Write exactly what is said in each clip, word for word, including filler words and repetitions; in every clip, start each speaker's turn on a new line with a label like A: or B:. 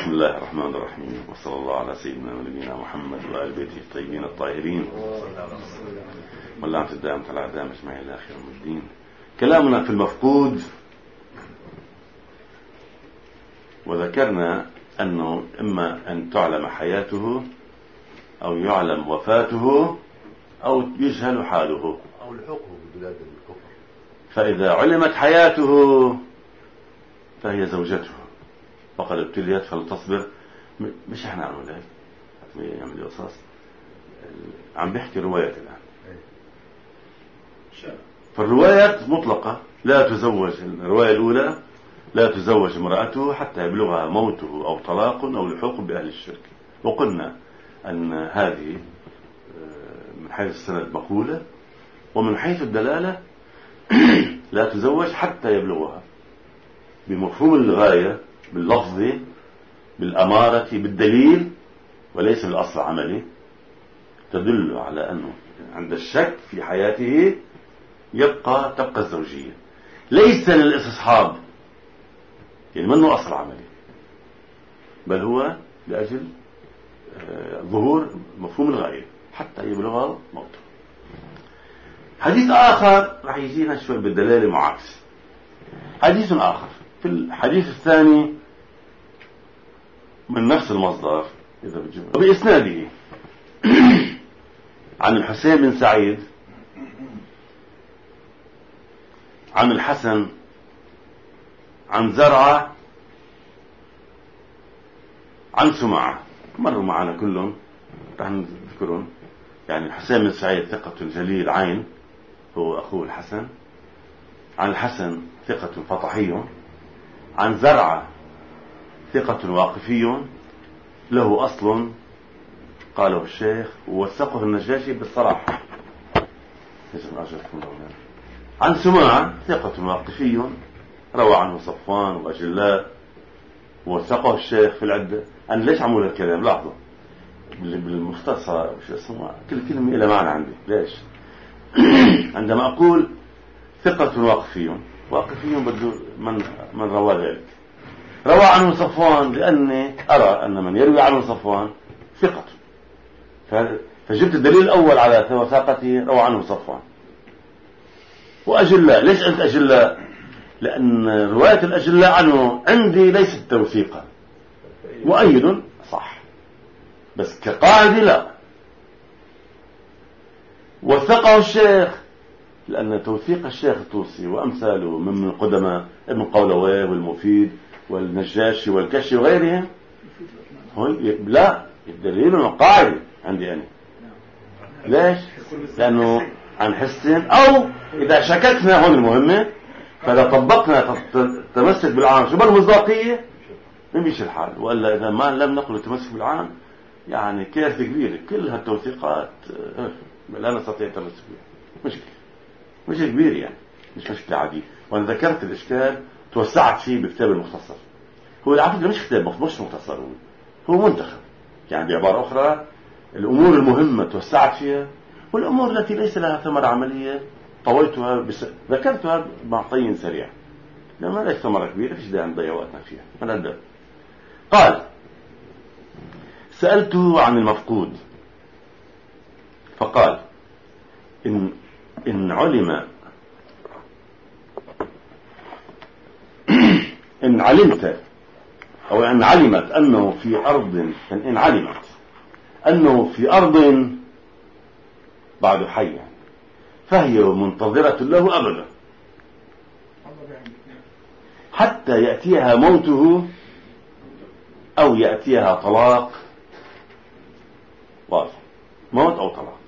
A: بسم الله الرحمن الرحيم، وصلى الله على سيدنا ونبينا محمد وآل بيته الطيبين الطاهرين واللعنة الدائمة على أعدائهم أجمعين إلى آخر يوم الدين. كلامنا في المفقود، وذكرنا أنه إما أن تعلم حياته أو يعلم وفاته أو يجهل حاله
B: أو لحقه ببلاد الكفر.
A: فإذا علمت حياته فهي زوجته فقد ابتليت فلتصبر. مش احنا عم نقول هيك يعمل قصص، عم بيحكي روايات الآن. فالروايات مطلقة، لا تزوج. الرواية الأولى لا تزوج امرأته حتى يبلغها موته أو طلاق أو لحوق بأهل الشرك. وقلنا أن هذه من حيث السند مقولة، ومن حيث الدلالة لا تزوج حتى يبلغها، بمفهوم الغاية، باللفظ، بالأمارة، بالدليل، وليس بالأصل عملي، تدل على أنه عند الشك في حياته يبقى تبقى الزوجية، ليس للاستصحاب، يعني منه أصل عملي، بل هو لأجل ظهور مفهوم الغاية حتى يبلغها موته. حديث آخر راح يجينا شوي بالدلالة معاكس. حديث آخر في الحديث الثاني من نفس المصدر إذا بتجيبه بإسناده عن الحسين بن سعيد عن الحسن عن زرعة عن سمعة. مروا معنا كلهم، رح نذكرهم. يعني الحسين بن سعيد ثقة جليل عين، هو أخوه الحسن. عن الحسن ثقة فطحي. عن زرعة ثقة واقفي له أصل، قاله الشيخ ووثقه النجاشي بالصراحة. عن سماع ثقة واقفي روى عنه صفوان وأجلاء ووثقه الشيخ في العدة. أنا ليش عمول الكلام؟ لاحظوا بالمختصر شو اسمه، كل كلمة إلى معنى عندي. ليش؟ عندما أقول ثقة واقفي، واقفي بده من من روى ذلك. روى عنه صفوان لأني أرى أن من يروي عنه صفوان ثقة، فجبت الدليل الأول على وثاقته، روى عنه صفوان. وأجلاء، ليش قلت أجلاء؟ لأن رواية الأجلاء عنه عندي ليست توثيقا، وأيضا صح بس كقاعدة لا. وثقه الشيخ لأن توثيق الشيخ الطوسي وأمثاله من القدماء ابن قولويه والمفيد والنجاشي والكشي وغيرهم لا، الدليل قاعدة عندي أنا. ليش؟ لأنه عن حسن، أو إذا شككنا هون المهمة، فإذا طبقنا تمسك بالعام شو بالمصداقية نمشي الحال، وإلا إذا ما لم نقل التمسك بالعام يعني كارثة كبيرة. كل هالتوثيقات لا نستطيع التمسك بها، مشكلة مش كبير يعني، مش مشكلة عادية. وأنا ذكرت الإشكال توسعت فيه بكتاب المختصر. هو العفو مش كتاب، مش مختصر، هو هو منتخب. يعني بعبارة أخرى الأمور المهمة توسعت فيها، والأمور التي ليس لها ثمرة عملية طويتها بس... ذكرتها بمعطي سريع، لما ليس ثمرة كبيرة فيش داعي نضيع وقتنا فيها. من الدب قال: سألته عن المفقود فقال: إن إن علم إن علمت أو إن علمت أنه في أرض إن علمت أنه في أرض بعد حي فهي منتظرة له أبدا حتى يأتيها موته أو يأتيها طلاق، واضح، موت أو طلاق.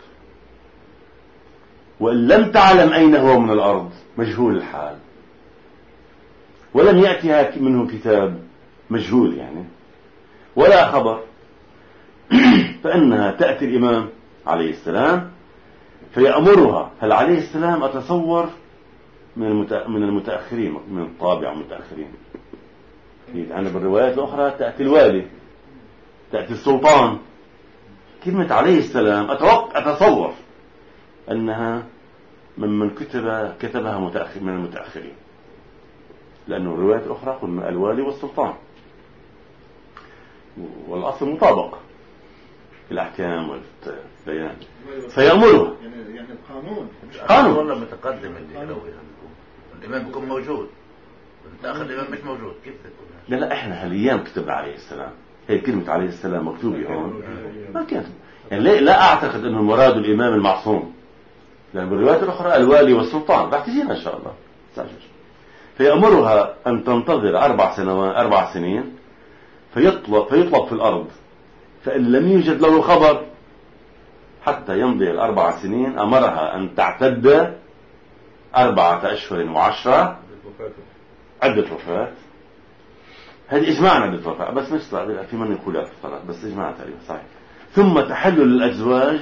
A: وإن لم تعلم أين هو من الأرض مجهول الحال، ولم يأتيها منه كتاب مجهول يعني ولا خبر، فإنها تأتي الإمام عليه السلام فيأمرها. هل عليه السلام أتصور من من المتأخرين، من الطابع المتأخرين. أنا بالروايات الأخرى تأتي الوالي، تأتي السلطان. كلمة عليه السلام أتوقع أتصور أنها ممن كتب كتبها متأخر من المتأخرين، لأنه الروايات الأخرى قلنا الوالي والسلطان. والأصل مطابقة في الأحكام والبيان. فيأمرها
C: يعني يعني القانون
A: قانون
B: والله متقدم اللي يروي الإمام بيكون موجود والآخر الإمام مش موجود كيف تكون؟
A: لا لا إحنا هالأيام كتب عليه السلام، هي كلمة عليه السلام مكتوبة هون ما كانت يعني. لا, لا أعتقد أنه المراد الإمام المعصوم، لأن بالروايات الأخرى الوالي والسلطان راح تجينا إن شاء الله. فيأمرها أن تنتظر أربع سنوات أربع سنين فيطلب فيطلب في الأرض، فإن لم يوجد له خبر حتى يمضي الأربع سنين أمرها أن تعتد أربعة أشهر وعشرة عدة وفاة. هذه إجماع عدة وفاة، بس مش صعب في من يقولها في الصلاة، بس إجماع تقريبا صحيح. ثم تحل للأزواج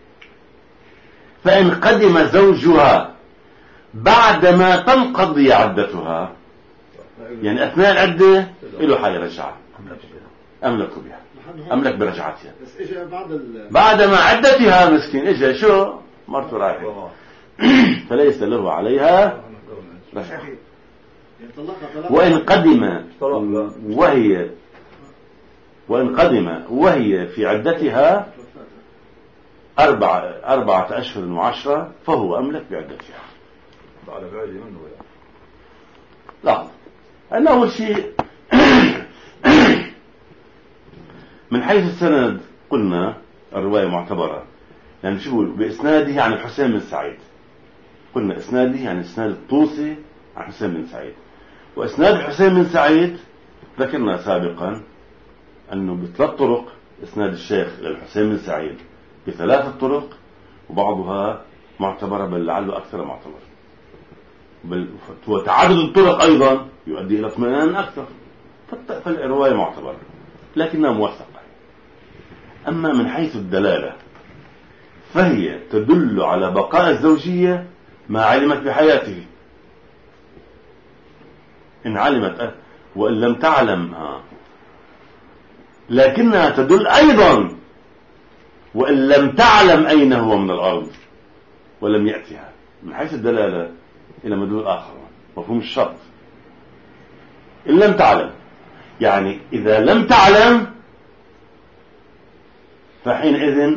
A: فإن قدم زوجها بعدما تنقضي عدتها، يعني أثناء العدة له حي رجعها أملك بها أملك برجعتها،
C: بس إجا بعد ال...
A: بعدما عدتها مسكين إجا شو مرته رايحة فليس له عليها رجعة. وإن قدم وهي وإن قدم وهي في عدتها أربعة أربعة أشهر وعشرة فهو أملك بعدتها. لا أنا أول شيء من حيث السند قلنا الرواية معتبرة، يعني شو بإسناده عن الحسين بن سعيد، قلنا إسناده يعني إسناد الطوسي عن حسين بن سعيد، وإسناد الحسين بن سعيد ذكرنا سابقا أنه بثلاث طرق. إسناد الشيخ للحسين بن سعيد بثلاثة طرق وبعضها معتبرة بل لعله أكثر معتبر، بل وتعدد الطرق أيضا يؤدي إلى اطمئنان أكثر، فالرواية معتبرة لكنها موثقة. أما من حيث الدلالة فهي تدل على بقاء الزوجية ما علمت بحياته، إن علمت وإن لم تعلمها، لكنها تدل أيضا وإن لم تعلم أين هو من الأرض ولم يأتها، من حيث الدلالة إلى مدلول آخر مفهوم الشرط. إن لم تعلم يعني إذا لم تعلم فحينئذ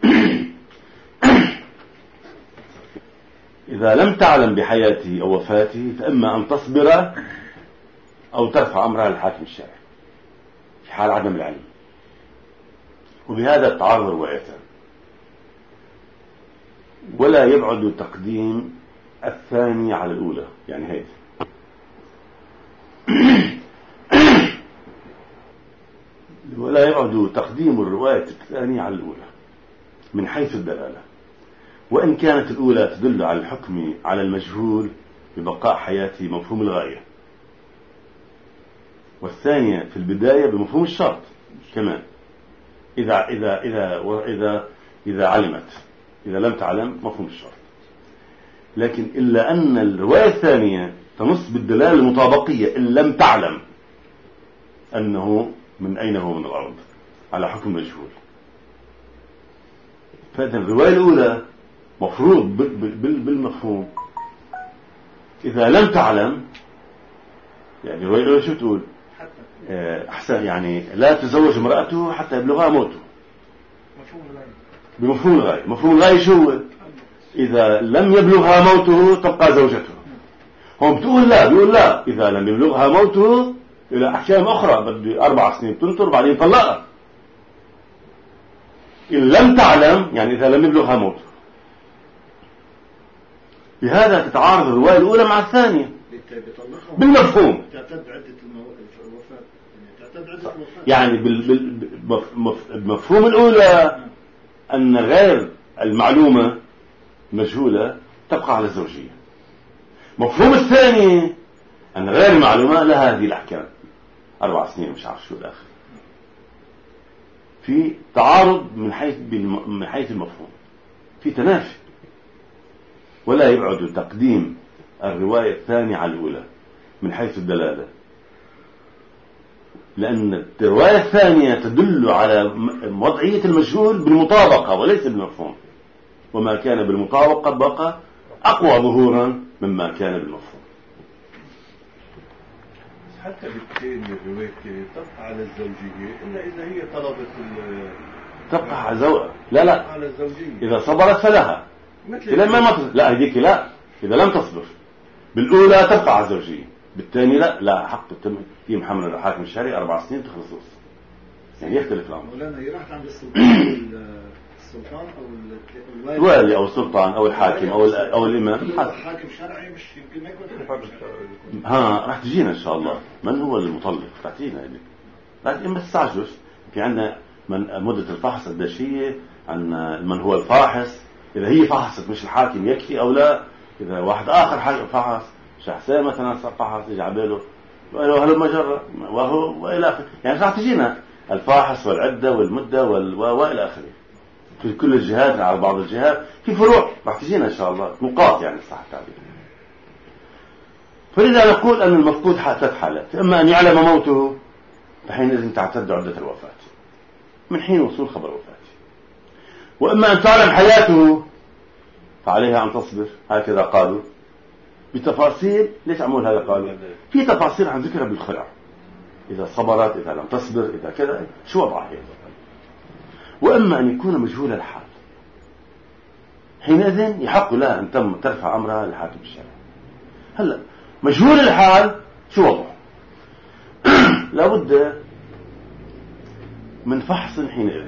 A: إذا لم تعلم بحياته أو وفاته فإما أن تصبر أو ترفع أمرها للحاكم الشرعي في حال عدم العلم. وبهذا تعارض الروايتان، ولا يبعد تقديم الثاني على الأولى، يعني هيك ولا يبعد تقديم الرواية الثانية على الأولى من حيث الدلالة، وإن كانت الأولى تدل على الحكم على المجهول ببقاء حياته مفهوم الغاية، والثانية في البداية بمفهوم الشرط كمان إذا إذا إذا إذا إذا علمت، إذا لم تعلم مفهوم الشرط. لكن إلا أن الرواية الثانية تنص بالدلالة المطابقية إن لم تعلم أنه من أين هو من الأرض على حكم مجهول. فإذا الرواية الأولى مفروض بالمفهوم إذا لم تعلم، يعني الرواية الأولى شو تقول؟ أحسن يعني لا تزوج امرأته حتى يبلغها موته، بمفهوم الغاية. مفهوم الغاية شو؟ إذا لم يبلغها موته تبقى زوجته. هم بتقول لا، بيقول لا، إذا لم يبلغها موته إلى أحكام أخرى بدي أربع سنين تنطر بعدين طلقها. إن لم تعلم يعني إذا لم يبلغها موته. بهذا تتعارض الرواية الأولى مع الثانية بالمفهوم.
C: تعتد عدة الوفاة، تعتد عدة الوفاة
A: يعني بالمفهوم الأولى أن غير المعلومة مجهولة تبقى على الزوجية. مفهوم الثاني أن غير المعلومة لها هذه الأحكام أربع سنين مش عارف شو الآخر. في تعارض من حيث من حيث المفهوم، في تنافي، ولا يبعد تقديم الرواية الثانية على الأولى من حيث الدلالة، لأن الرواية الثانية تدل على وضعية المجهول بالمطابقة وليس بالمفهوم، وما كان بالمطابقة بقى أقوى ظهورا مما كان بالمفهوم.
C: حتى بالتين الرواية تبقى على الزوجية إلا إذا هي طلبت
A: تبقى على زوجها. لا لا
C: على الزوجية.
A: إذا صبرت فلها. لما ما تصبر لا هذيك لا. إذا لم تصبر بالأولى تبقى على الزوجية، بالثاني لا لا حق تم هي محمد الحاكم الشرعي أربع سنين تخلص القصة. يعني يختلف الأمر.
C: مولانا هي راحت عند السلطان السلطان أو
A: الوالي أو السلطان أو الحاكم أو أو الإمام.
C: الحاكم الشرعي مش يمكن ما يكون
A: ها راح تجينا إن شاء الله. من هو المطلق؟ تعطينا هذه. لكن بس تعجز. في عندنا من مدة الفحص الداشية عن من هو الفاحص. إذا هي فحصت مش الحاكم يكفي أو لا. إذا واحد آخر حاجة فحص شخصين مثلا فحص يجي عباله وله هل مجرة وهو وإلى آخره. يعني راح تجينا الفاحص والعدة والمدة وال وإلى آخره. في كل الجهات على بعض الجهات في فروع راح تجينا إن شاء الله نقاط يعني صح التعبير. فلذا نقول أن المفقود ثلاث حالات. إما أن يعلم موته فحينئذ تعتد عدة الوفاة من حين وصول خبر وفاته، وإما أن تعلم حياته فعليها أن تصبر. هكذا قالوا بتفاصيل. ليش عمول هذا قالوا؟ في تفاصيل عن ذكرها بالخلع. إذا صبرت، إذا لم تصبر، إذا كذا شو وضعها. وإما أن يكون مجهول الحال حينئذ يحق لها أن تم ترفع أمرها للحاكم الشرعي. هلا مجهول الحال شو وضعه؟ لابد من فحص حينئذ.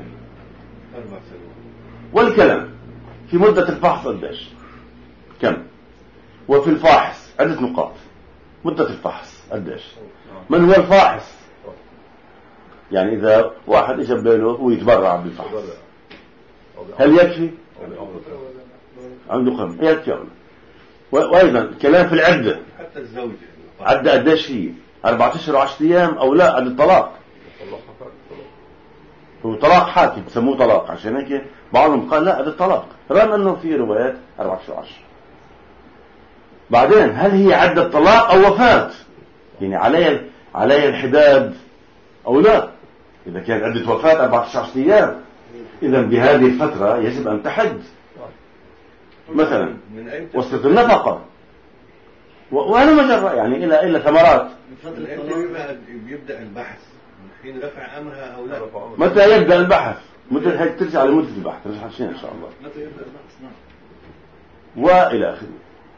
A: والكلام في مدة الفحص قديش كم، وفي الفاحص عدة نقاط. مدة الفحص قديش، من هو الفاحص، يعني إذا واحد إجا بباله ويتبرع بالفحص هل يكفي؟ عنده قم يكفي أولا. وأيضا كلام في العدة،
C: حتى الزوجة
A: عدة قديش هي أربعة أشهر وعشرة أيام أو لا. عد الطلاق هو طلاق حاكم سموه طلاق، عشان هيك بعضهم قال لا هذا الطلاق، رغم أنه في روايات أربعة أشهر وعشرة. بعدين هل هي عدة طلاق أو وفاة، يعني علي علي الحداد أو لا. إذا كانت عدة وفاة أربعة أشهر أيام إذا بهذه الفترة يجب أن تحد مثلا وصلت النفقة وأنا مجرى يعني إلى إلى ثمرات.
C: بيبدأ البحث من حين رفع أمرها أو لا.
A: متى يبدأ البحث؟ متى هي ترجع لمدة البحث ترجع شيء إن شاء الله.
C: متى يبدأ البحث؟ نعم.
A: وإلى آخره.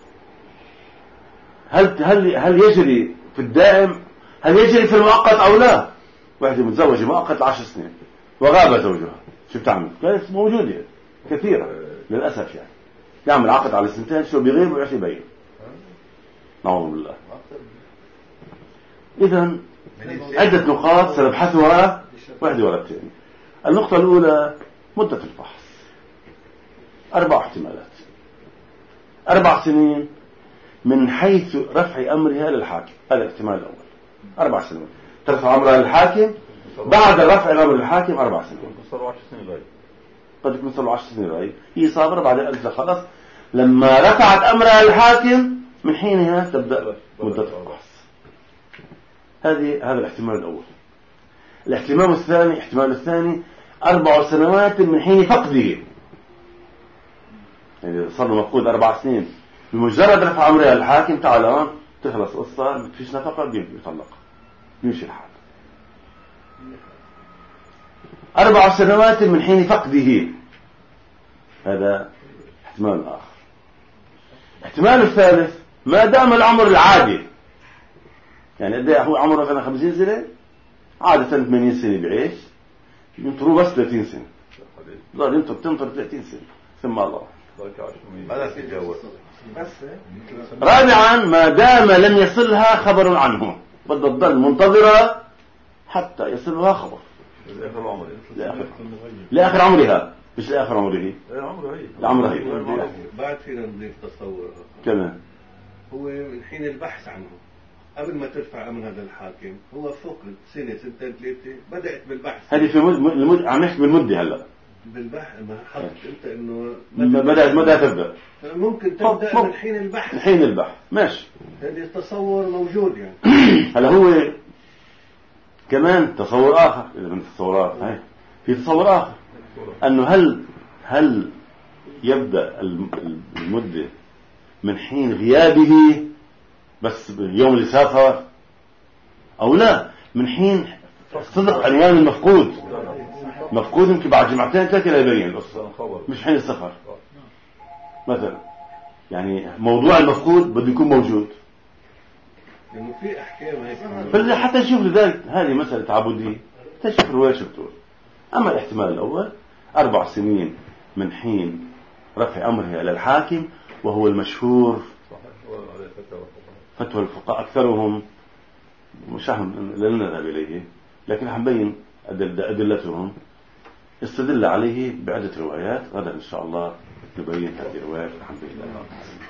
A: هل هل هل يجري في الدائم؟ هل يجري في المؤقت أو لا؟ واحدة متزوجة مؤقت عشر سنين وغاب زوجها شو بتعمل؟ كانت موجودة كثيرة للأسف يعني. يعمل عقد على سنتين شو بيغيب ويعطي يبين. نعوذ بالله. إذا عدة نقاط سنبحث وراء واحدة وراء الثانية. النقطة الأولى مدة الفحص. أربع احتمالات. أربع سنين من حيث رفع أمرها للحاكم. هذا الاحتمال الأول. أربع سنين ترفع أمرها للحاكم. بعد رفع الأمر للحاكم أربع سنين. قد يكون صار عشر سنين رأي. هي صابرة بعد ألف خلاص. لما رفعت أمرها للحاكم من حينها تبدأ مدة الفحص. هذه هذا الاحتمال الأول. الاحتمال الثاني احتمال الثاني أربع سنوات من حين فقده. يعني صار مفقود أربع سنين بمجرد رفع أمرها للحاكم تعالى تخلص قصة ما فيش نفقة بيطلق يمشي الحال. أربع سنوات من حين فقده. هذا احتمال آخر. احتمال الثالث ما دام العمر العادي، يعني قد ايه هو عمره مثلا خمسين سنة عادة ثمانين سنة بعيش ينطروا بس ثلاثين سنة لا ينطر تنطر ثلاثين سنة ثم الله
B: ماذا تتجاوز.
A: رابعا ما دام لم يصلها خبر عنه بدها تضل منتظرة حتى يصلها خبر
B: لآخر العمر
A: لآخر عمرها مش لآخر عمره لعمرها
C: بعد فينا نضيف تصور
A: كمان
C: هو من حين البحث عنه قبل ما ترفع أمر هذا الحاكم هو فقد سنة سنتين ثلاثة بدأت بالبحث.
A: هذه في مد... عم نحكي بالمدة هلا
C: بالبحث ما حط أنت إنه
A: بدأت مدى تبدأ
C: ممكن تبدأ من حين البحث.
A: من حين البحث ماشي.
C: هذا التصور موجود يعني.
A: هلا هو كمان تصور آخر إذا من تصورات هاي في تصور آخر أنه هل هل يبدأ المدة من حين غيابه بس اليوم اللي سافر أو لا، من حين صدق عنوان المفقود. مفقود يمكن بعد جمعتين ثلاثة لا يبين القصة، مش حين السفر مثلا. يعني موضوع المفقود بده يكون موجود،
C: لأنه في أحكام هيك
A: فلذا حتى نشوف. لذلك هذه مسألة تعبدية تشوف رواية شو بتقول. أما الاحتمال الأول أربع سنين من حين رفع أمرها إلى الحاكم، وهو المشهور فتوى الفقهاء أكثرهم، مش لن نذهب إليه، لكن حنبين أدلتهم استدل عليه بعدة روايات. غدا إن شاء الله نبين هذه الروايات. الحمد لله.